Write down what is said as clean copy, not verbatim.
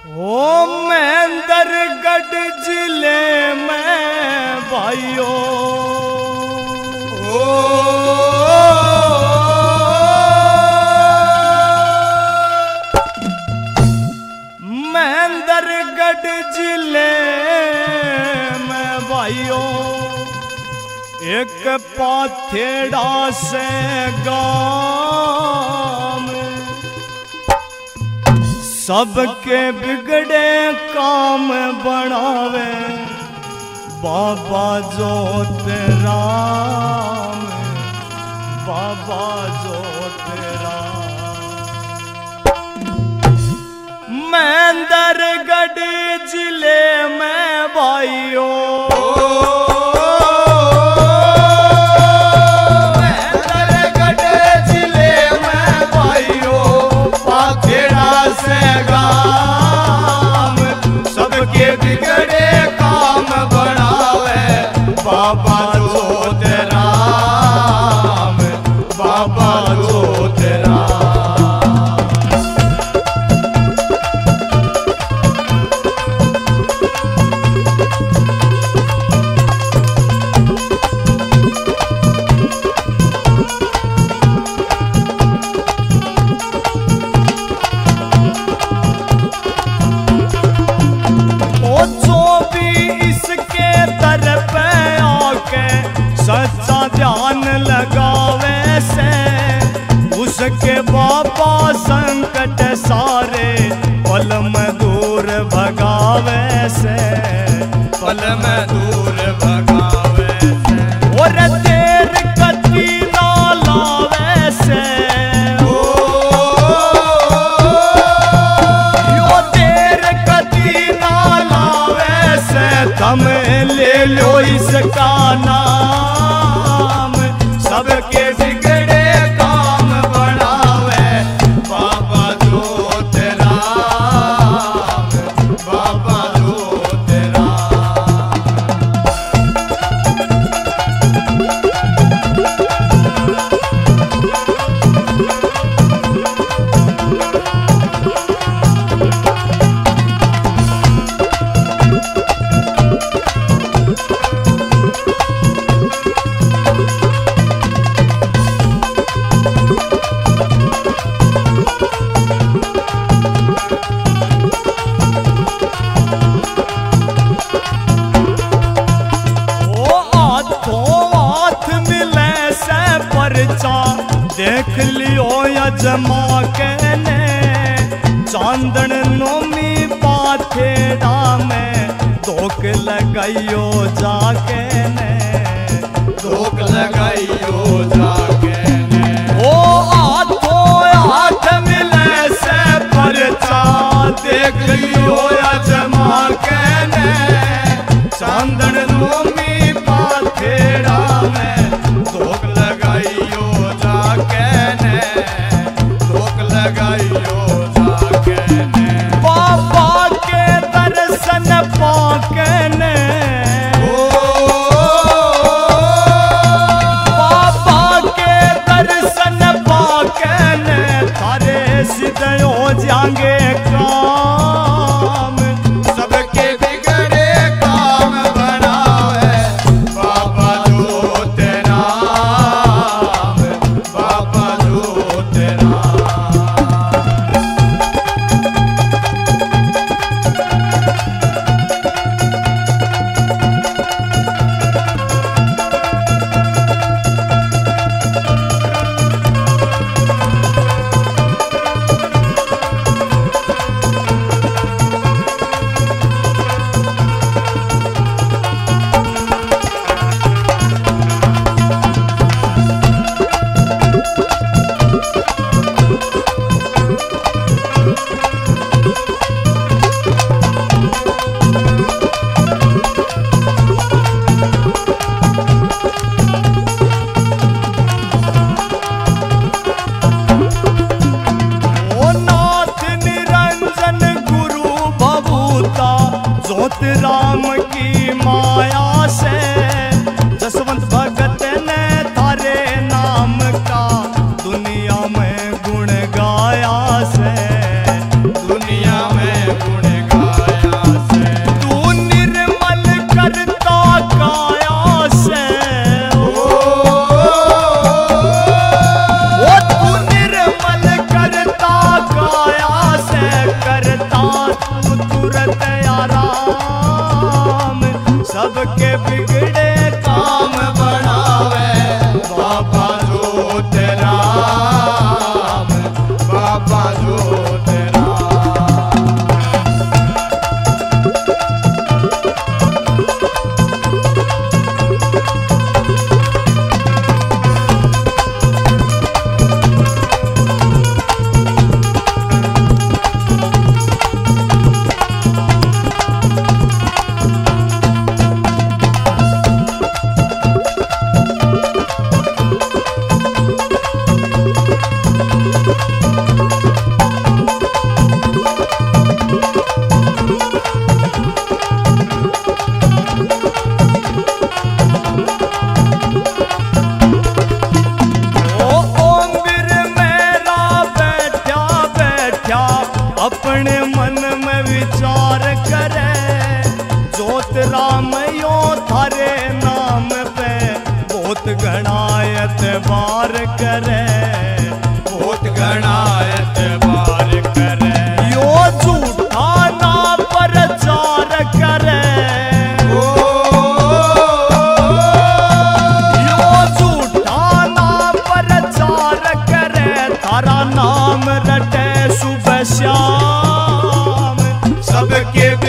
ओ महेंद्रगढ़ जिले में भाइयों महेंद्रगढ़ जिले में भाइयों एक पाथेड़ा से गांव सबके बिगड़े काम बनावे बाबा ज्योतिराम बाबा ज्योतिराम। महेंद्रगढ़ जिले में भाइयों सबके बिगड़े काम बनावे बाबा ज्योतिराम बाबा ज्योतिराम। सच्चा ध्यान लगावे से उसके बाबा संकट सारे पल में दूर भगावे से पल में दूर भगावे से और देर कति ना लावे से यो देर कति ना लावे से तुम ले लो इसका नाम सबके बिगड़े काम बनावे बाबा ज्योतिराम बाबा ज्योतिराम। देख लियो यजमा के ने चांदन नोमी पाथेड़ा में धोक लगाइयो जाके ने धोक लगाइयो जाके ने ओ हाथों हाथ मिले से परचा देख लियो यजमा के ने चांदन नोमी पाथेड़ा में धोक लगाइयो लगाइयो जाके ने बाबा के दर्शन पाके ने बाबा के दर्शन पाके ने थारे सीधे हो जाएंगे काम सबके बिगड़े काम बनावे बाबा ज्योतिराम बाबा ज्योतिराम। ज्योतिराम की माया से जसवंत भगत ने थारे नाम का दुनिया में गुण गाया से दुनिया में गुण तू तुरत आराम, सबके बिगड़े काम बनावे बाबा जोत राम, बाबा जोत राम। अपने मन में विचार करे, जोत राम यो थारे नाम पे बहुत गणायत बार करे, बहुत गणायत बार करे। यो झूठा ना प्रचार करे, यो झूठा ना प्रचार करे, थारा नाम रटे सुबह शाम, सबके